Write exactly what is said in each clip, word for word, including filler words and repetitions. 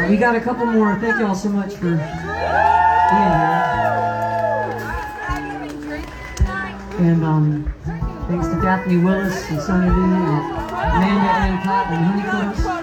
we got a couple more. Thank y'all so much for being here. And um, thanks to Daphne Willis and Sonny Lee and Amanda Ann Cott and Honeycombs.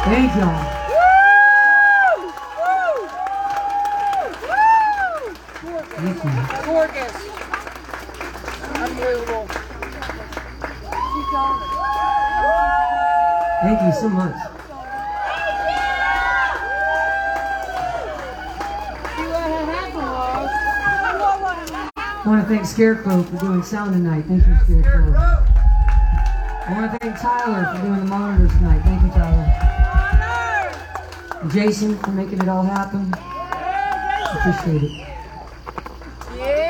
Thank y'all. Thank you. Gorgeous. Unbelievable. Thank you so much. I want to thank Scarecrow for doing sound tonight. Thank you, Scarecrow. I want to thank Tyler for doing the monitors tonight. Thank you, Tyler. And Jason for making it all happen. Appreciate it. Yeah.